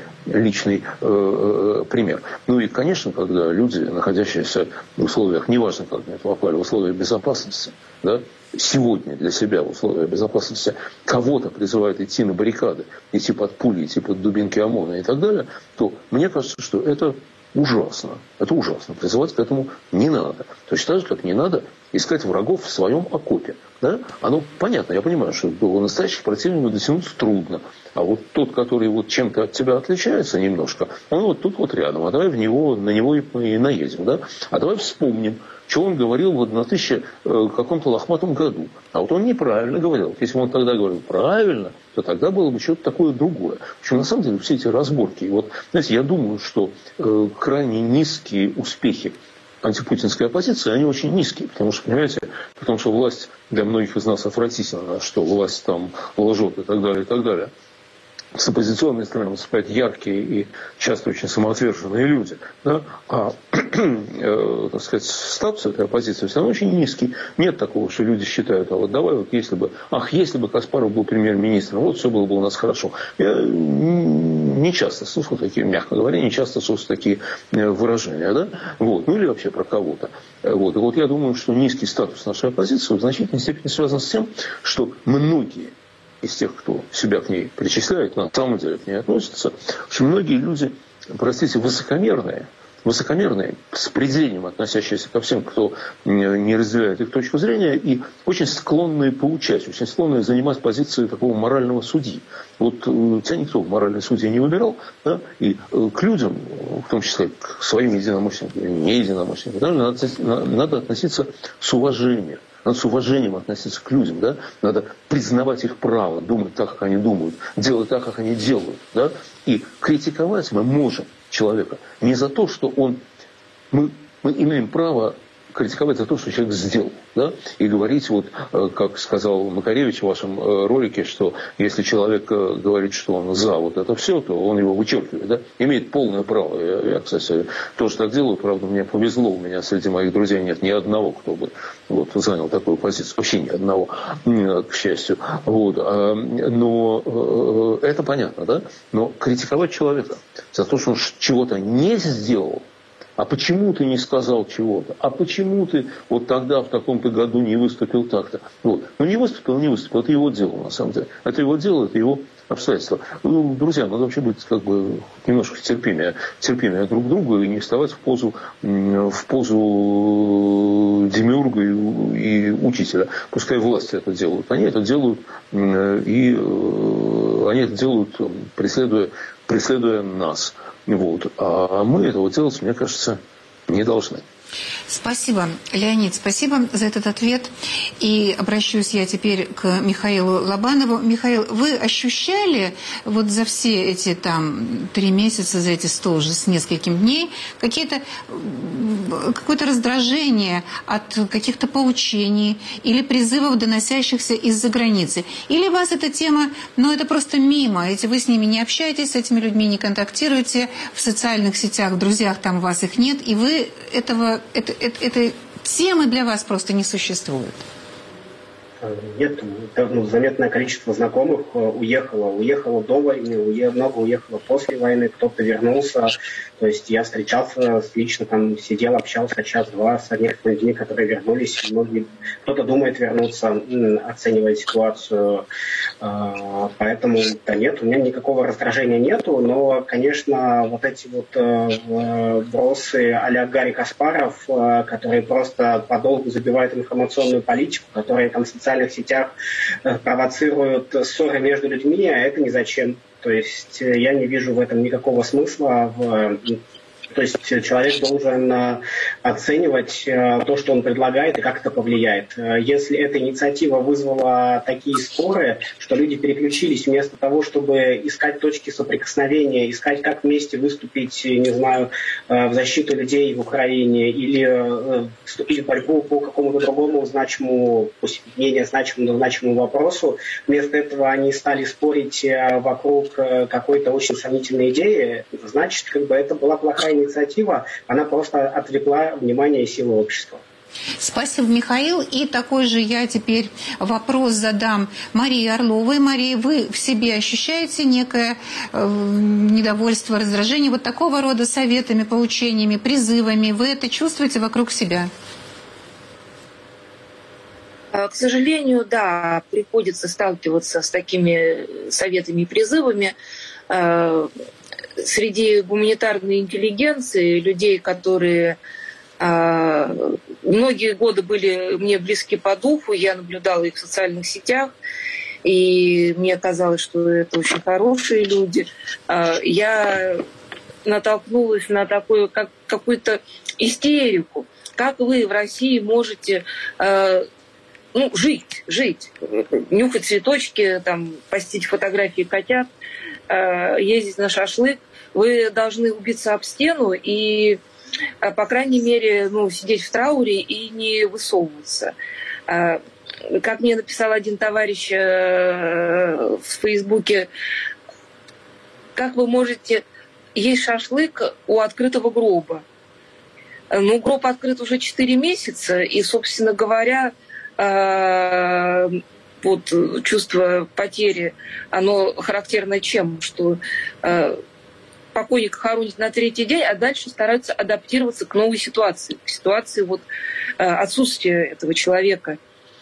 Speaker 2: пример. Ну и, конечно, когда люди, находящиеся в условиях, неважно, как они это попали, в условиях безопасности, да, сегодня для себя в условиях безопасности кого-то призывают идти на баррикады, идти под пули, идти под дубинки ОМОНа и так далее, то мне кажется, что это ужасно. Это ужасно. Призывать к этому не надо. Точно так же, как не надо искать врагов в своем окопе. Да? Оно понятно, я понимаю, что до настоящих противников дотянуться трудно. А вот тот, который вот чем-то от тебя отличается немножко, он вот тут вот рядом. А давай на него и наедем. Да? А давай вспомним, что он говорил в 2000 каком-то лохматом году. А вот он неправильно говорил. Если бы он тогда говорил правильно, то тогда было бы что-то такое другое. Причем на самом деле все эти разборки. И вот, знаете, я думаю, что крайне низкие успехи антипутинской оппозиции, они очень низкие, потому что, понимаете, потому что власть для многих из нас отвратительна, что власть там лжет и так далее, и так далее. С оппозиционной стороны выступают яркие и часто очень самоотверженные люди. Да? А так сказать, статус этой оппозиции все равно очень низкий. Нет такого, что люди считают, а вот давай вот если бы Каспаров был премьер-министром, вот все было бы у нас хорошо. Я не часто слышу такие, мягко говоря, не часто слышу такие выражения. Да? Вот. Ну или вообще про кого-то. Вот. И вот я думаю, что низкий статус нашей оппозиции в значительной степени связан с тем, что многие из тех, кто себя к ней причисляет, на самом деле к ней относятся, что многие люди, простите, высокомерные, с презрением относящиеся ко всем, кто не разделяет их точку зрения, и очень склонные поучать, очень склонные занимать позиции такого морального судьи. Вот тебя никто в моральной судье не выбирал, да, и к людям, в том числе к своим единомышленникам, не единомышленникам, надо относиться с уважением. Надо с уважением относиться к людям, да? Надо признавать их право, думать так, как они думают, делать так, как они делают. Да? И критиковать мы можем человека не за то, что он... Мы имеем право критиковать за то, что человек сделал. Да? И говорить, вот, как сказал Макаревич в вашем ролике, что если человек говорит, что он за вот это все, то он его вычеркивает. Да? Имеет полное право. Я, кстати, тоже так делаю. Правда, мне повезло. У меня среди моих друзей нет ни одного, кто бы вот, занял такую позицию. Вообще ни одного, к счастью. Вот. Но это понятно. Да? Но критиковать человека за то, что он чего-то не сделал, а почему ты не сказал чего-то? А почему ты вот тогда в таком-то году не выступил так-то? Вот. Ну не выступил. Это его дело, на самом деле. Это его дело, это его обстоятельства. Ну, друзья, надо вообще быть как бы немножко терпимее друг к другу и не вставать в позу демиурга и учителя. Пускай власти это делают. Они это делают, преследуя нас. Вот. А мы этого делать, мне кажется, не должны.
Speaker 1: Спасибо, Леонид, спасибо за этот ответ. И обращусь я теперь к Михаилу Лобанову. Михаил, вы ощущали вот за все эти 3 месяца, за эти 100 уже с нескольким дней, какое-то раздражение от каких-то поучений или призывов, доносящихся из-за границы? Или вас эта тема, это просто мимо, вы с ними не общаетесь, с этими людьми не контактируете, в социальных сетях, в друзьях там у вас их нет, и вы этой темы для вас просто не существует?
Speaker 3: Нет, заметное количество знакомых уехало до войны, много уехало после войны, кто-то вернулся. То есть я встречался лично, сидел, общался час-два с некоторыми людьми, которые вернулись. Кто-то думает вернуться, оценивает ситуацию. Поэтому, нет, у меня никакого раздражения нету, но, конечно, вот эти бросы а-ля Гарри Каспаров, которые просто подолгу забивают информационную политику, которые в социальных сетях провоцируют ссоры между людьми, а это ни зачем. То есть я не вижу в этом никакого смысла. То есть человек должен оценивать то, что он предлагает, и как это повлияет. Если эта инициатива вызвала такие споры, что люди переключились вместо того, чтобы искать точки соприкосновения, искать, как вместе выступить, не знаю, в защиту людей в Украине или вступить в борьбу по какому-то другому значимому, пусть менее значимому вопросу, вместо этого они стали спорить вокруг какой-то очень сомнительной идеи, значит, это была плохая инициатива, она просто отвлекла внимание и силы общества.
Speaker 1: Спасибо, Михаил. И такой же я теперь вопрос задам Марии Орловой. Мария, вы в себе ощущаете некое недовольство, раздражение вот такого рода советами, поучениями, призывами? Вы это чувствуете вокруг себя?
Speaker 19: К сожалению, да, приходится сталкиваться с такими советами и призывами. Среди гуманитарной интеллигенции, людей, которые многие годы были мне близки по духу, я наблюдала их в социальных сетях, и мне казалось, что это очень хорошие люди. Я натолкнулась на такую, какую-то истерику. Как вы в России можете жить, нюхать цветочки, постить фотографии котят, ездить на шашлык, вы должны убиться об стену и по крайней мере, сидеть в трауре и не высовываться. Как мне написал один товарищ в Фейсбуке, как вы можете есть шашлык у открытого гроба? Гроб открыт уже 4 месяца, и, собственно говоря, чувство потери, оно характерно чем? Что покойника хоронят на 3-й день, а дальше стараются адаптироваться к новой ситуации, к ситуации отсутствия этого человека.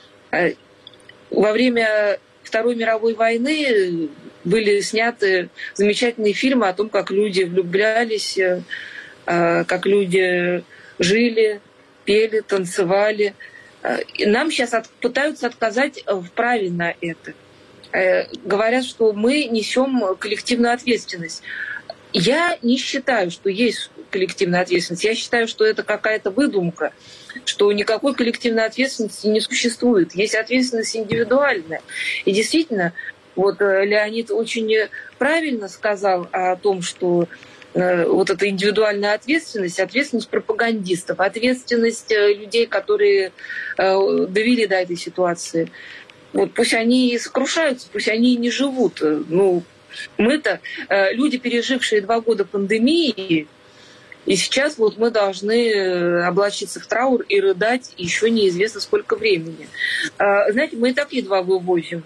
Speaker 19: Во время Второй мировой войны были сняты замечательные фильмы о том, как люди влюблялись, как люди жили, пели, танцевали. И нам сейчас пытаются отказать в праве на это. Говорят, что мы несем коллективную ответственность. Я не считаю, что есть коллективная ответственность. Я считаю, что это какая-то выдумка, что никакой коллективной ответственности не существует. Есть ответственность индивидуальная. И действительно, Леонид очень правильно сказал о том, что эта индивидуальная ответственность, ответственность пропагандистов, ответственность людей, которые довели до этой ситуации. Пусть они и сокрушаются, пусть они и не живут. Мы-то люди, пережившие 2 года пандемии, и сейчас мы должны облачиться в траур и рыдать еще неизвестно сколько времени. Знаете, мы и так едва вывозим.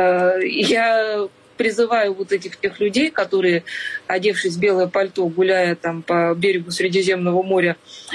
Speaker 19: Я призываю тех людей, которые, одевшись в белое пальто, гуляя по берегу Средиземного моря,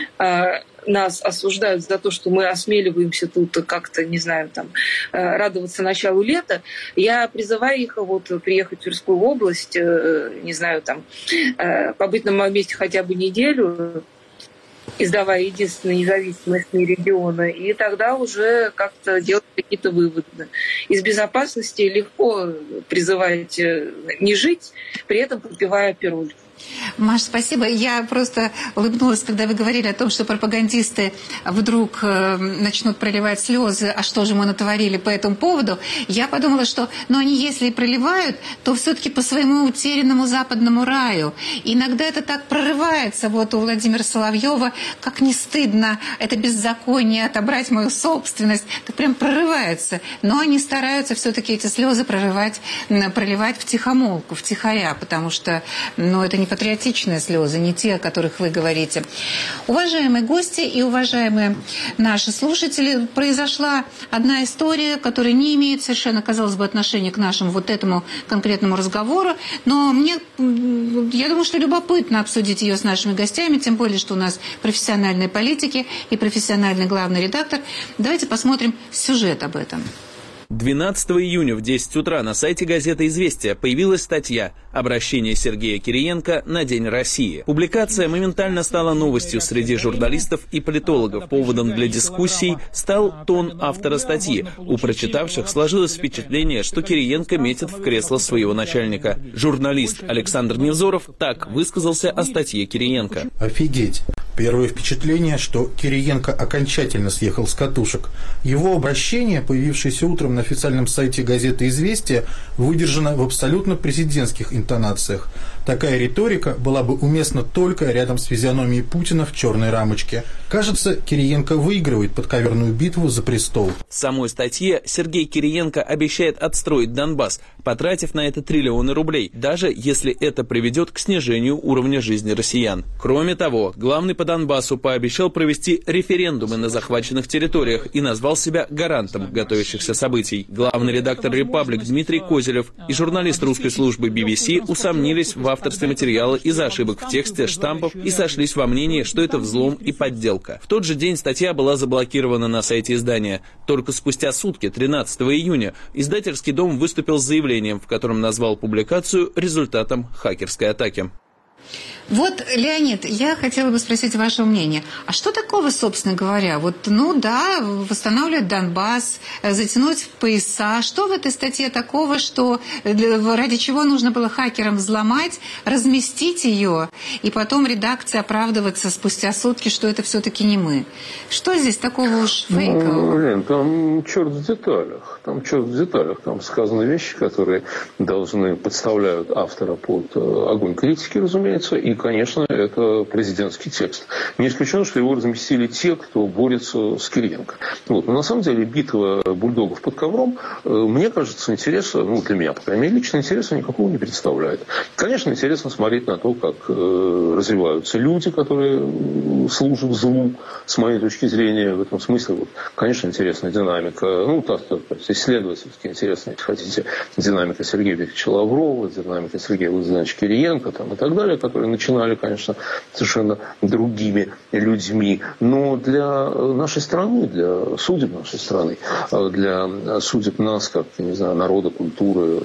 Speaker 19: нас осуждают за то, что мы осмеливаемся тут как-то, не знаю, радоваться началу лета. Я призываю их приехать в Тверскую область, не знаю, побыть на моем месте хотя бы неделю, издавая единственный независимый СМИ региона, и тогда уже как-то делать какие-то выводы. Из безопасности легко призывать не жить, при этом попивая апероль.
Speaker 1: Маш, спасибо. Я просто улыбнулась, когда вы говорили о том, что пропагандисты вдруг начнут проливать слезы, а что же мы натворили по этому поводу. Я подумала, что они если и проливают, то все-таки по своему утерянному западному раю. Иногда это так прорывается. У Владимира Соловьева, как не стыдно это беззаконие отобрать мою собственность. Так прям прорывается. Но они стараются все-таки эти слезы проливать втихомолку, втихаря, потому что это не патриотичные слезы, не те, о которых вы говорите. Уважаемые гости и уважаемые наши слушатели, произошла одна история, которая не имеет совершенно, казалось бы, отношения к нашему этому конкретному разговору, но я думаю, что любопытно обсудить ее с нашими гостями, тем более, что у нас профессиональные политики и профессиональный главный редактор. Давайте посмотрим сюжет об этом.
Speaker 6: 12 июня в 10 утра на сайте газеты «Известия» появилась статья «Обращение Сергея Кириенко на День России». Публикация моментально стала новостью среди журналистов и политологов. Поводом для дискуссий стал тон автора статьи. У прочитавших сложилось впечатление, что Кириенко метит в кресло своего начальника. Журналист Александр Невзоров так высказался о статье Кириенко.
Speaker 21: Офигеть! Первое впечатление, что Кириенко окончательно съехал с катушек. Его обращение, появившееся утром на официальном сайте газеты «Известия», выдержано в абсолютно президентских интонациях. Такая риторика была бы уместна только рядом с физиономией Путина в черной рамочке. Кажется, Кириенко выигрывает подковерную битву за престол.
Speaker 6: В самой статье Сергей Кириенко обещает отстроить Донбасс, потратив на это триллионы рублей, даже если это приведет к снижению уровня жизни россиян. Кроме того, главный по Донбассу пообещал провести референдумы на захваченных территориях и назвал себя гарантом готовящихся событий. Главный редактор «Репаблик» Дмитрий Козелев и журналист русской службы BBC усомнились в авторстве материала из-за ошибок в тексте, штампов и сошлись во мнении, что это взлом и подделка. В тот же день статья была заблокирована на сайте издания. Только спустя сутки, 13 июня, издательский дом выступил с заявлением, в котором назвал публикацию результатом хакерской атаки.
Speaker 1: Леонид, я хотела бы спросить ваше мнение. А что такого, собственно говоря? Восстанавливать Донбасс, затянуть в пояса. Что в этой статье такого, что ради чего нужно было хакерам взломать, разместить ее, и потом редакция оправдываться спустя сутки, что это все-таки не мы? Что здесь такого уж фейкового?
Speaker 2: Там черт в деталях. Там сказаны вещи, которые подставляют автора под огонь критики, разумеется. разумеется, и, конечно, это президентский текст. Не исключено, что его разместили те, кто борется с Кириенко. Вот. Но на самом деле битва бульдогов под ковром, мне кажется, интереса, для меня, по крайней мере, лично интереса никакого не представляет. Конечно, интересно смотреть на то, как развиваются люди, которые служат злу, с моей точки зрения, в этом смысле, конечно, интересная динамика, исследовательски интересная, если хотите, динамика Сергея Викторовича Лаврова, динамика Сергея Владимировича Кириенко и так далее, которые начинали, конечно, совершенно другими людьми. Но для нашей страны, для судеб нашей страны, для судеб нас, как, не знаю, народа, культуры,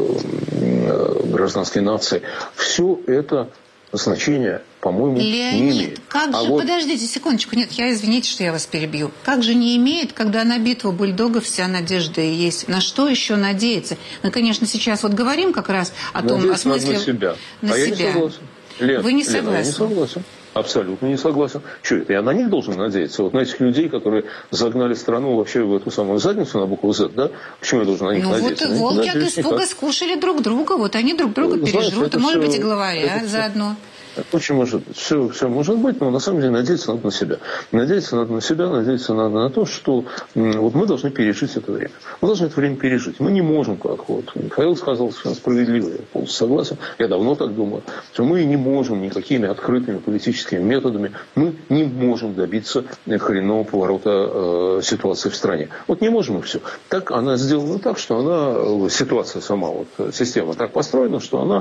Speaker 2: гражданской нации, все это значение, по-моему, не имеет.
Speaker 1: Как же, подождите секундочку, нет, извините, что я вас перебью. Как же не имеет, когда на битву бульдогов вся надежда есть? На что еще надеяться? Мы, конечно, сейчас говорим как раз о том, о смысле...
Speaker 2: на себя.
Speaker 1: На себя.
Speaker 2: Я не согласен.
Speaker 1: Вы не согласны?
Speaker 2: Я не согласен. Абсолютно не согласен. Что это? Я на них должен надеяться? На этих людей, которые загнали страну вообще в эту самую задницу на букву «З», да? Почему я должен на них надеяться?
Speaker 1: Волки от испуга скушали друг друга, они друг друга пережрут, и, может быть, и главаря заодно.
Speaker 2: Очень может быть. Все может быть, но на самом деле надеяться надо на себя. Надеяться надо на то, что мы должны пережить это время. Мы должны это время пережить. Мы не можем, как Михаил сказал, совершенно справедливо, я полностью согласен, я давно так думаю, что мы не можем никакими открытыми политическими методами, мы не можем добиться коренного поворота ситуации в стране. Не можем, и все. Так она сделана так, что ситуация сама, система так построена, что она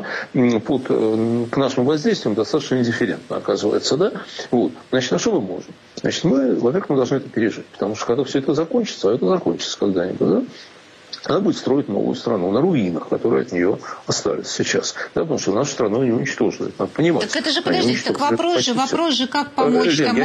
Speaker 2: к нашим воздействиям достаточно индифферентно оказывается, да? Значит, а что мы можем? Значит, во-первых, мы должны это пережить, потому что когда все это закончится, а это закончится когда-нибудь, да? Она будет строить новую страну на руинах, которые от нее остались сейчас. Да, потому что нашу страну не уничтожили. Надо понимать.
Speaker 1: Так это же, подождите, так вопрос же, как помочь там?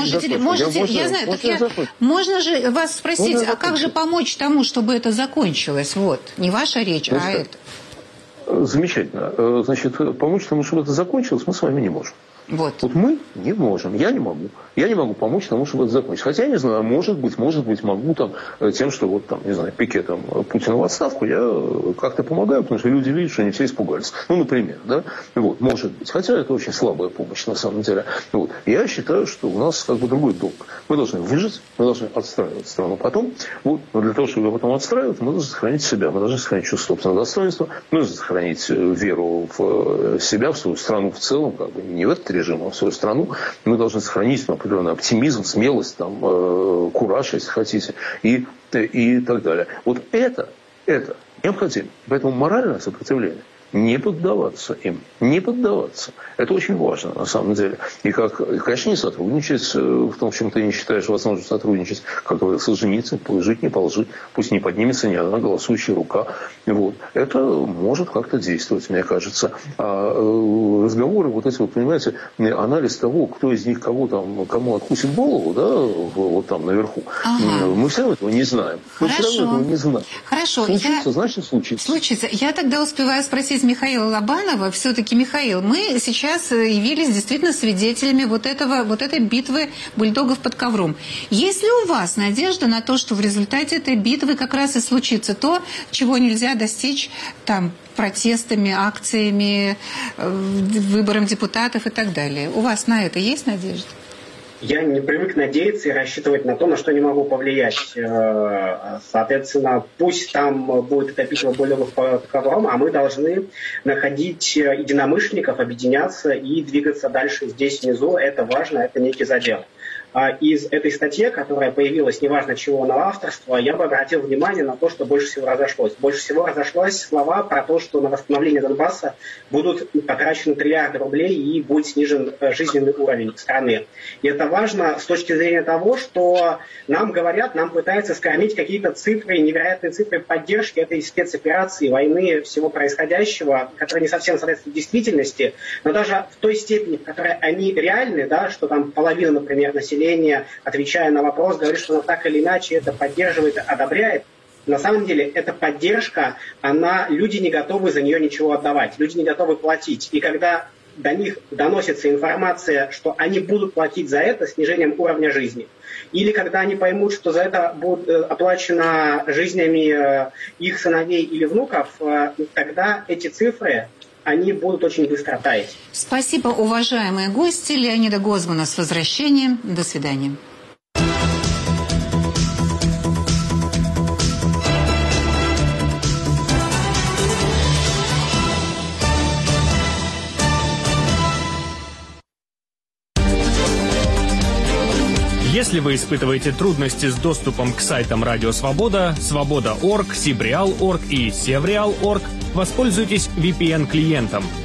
Speaker 1: Можно же вас спросить, а как же помочь тому, чтобы это закончилось? Не ваша речь, а это.
Speaker 2: Замечательно. Значит, помочь тому, чтобы это закончилось, мы с вами не можем. Мы не можем. Я не могу. Я не могу помочь тому, чтобы это закончилось. Хотя, я не знаю, может быть, могу тем, что не знаю, пикетом Путина в отставку, я как-то помогаю, потому что люди видят, что они все испугались. Например, да? Может быть. Хотя это очень слабая помощь, на самом деле. Я считаю, что у нас другой долг. Мы должны выжить, мы должны отстраивать страну потом. Но для того, чтобы ее потом отстраивать, мы должны сохранить себя, мы должны сохранить чувство собственного достоинства, мы должны сохранить веру в себя, в свою страну в целом, не в этот режим, а в свою страну. Мы должны сохранить определенный оптимизм, смелость, кураж, если хотите, и так далее. Это необходимо. Поэтому моральное сопротивление. Не поддаваться им. Не поддаваться. Это очень важно, на самом деле. И конечно, не сотрудничать в том, в чем ты не считаешь возможным сотрудничать, как говорил Солженицын, пусть жить не положить, пусть не поднимется ни одна голосующая рука. Это может как-то действовать, мне кажется. А разговоры, понимаете, анализ того, кто из них кому откусит голову, да, наверху, мы все равно этого не знаем.
Speaker 1: Хорошо.
Speaker 2: Значит, случится.
Speaker 1: Я тогда успеваю спросить Михаила Лобанова. Все-таки, Михаил, мы сейчас явились действительно свидетелями этой битвы бульдогов под ковром. Есть ли у вас надежда на то, что в результате этой битвы как раз и случится то, чего нельзя достичь протестами, акциями, выбором депутатов и так далее? У вас на это есть надежда?
Speaker 3: Я не привык надеяться и рассчитывать на то, на что не могу повлиять. Соответственно, пусть там будет эта битва бульдогов под ковром, а мы должны находить единомышленников, объединяться и двигаться дальше здесь внизу. Это важно, это некий задел. Из этой статьи, которая появилась, неважно чего, на авторство, я бы обратил внимание на то, что больше всего разошлось. Больше всего разошлось слова про то, что на восстановление Донбасса будут потрачены триллиарды рублей и будет снижен жизненный уровень страны. И это важно с точки зрения того, что нам говорят, нам пытаются скормить какие-то цифры, невероятные цифры поддержки этой спецоперации, войны, всего происходящего, которые не совсем соответствуют действительности, но даже в той степени, в которой они реальны, да, что там половина, например, населения, отвечая на вопрос, говорит, что она так или иначе это поддерживает, одобряет. На самом деле, эта поддержка, люди не готовы за нее ничего отдавать, люди не готовы платить. И когда до них доносится информация, что они будут платить за это снижением уровня жизни, или когда они поймут, что за это будет оплачено жизнями их сыновей или внуков, тогда эти цифры они будут очень быстро таять.
Speaker 1: Спасибо, уважаемые гости. Леонида Гозмана с возвращением. До свидания.
Speaker 5: Если вы испытываете трудности с доступом к сайтам Радио Свобода, Свобода.орг, Сибреал.орг и Севреал.орг, воспользуйтесь VPN-клиентом.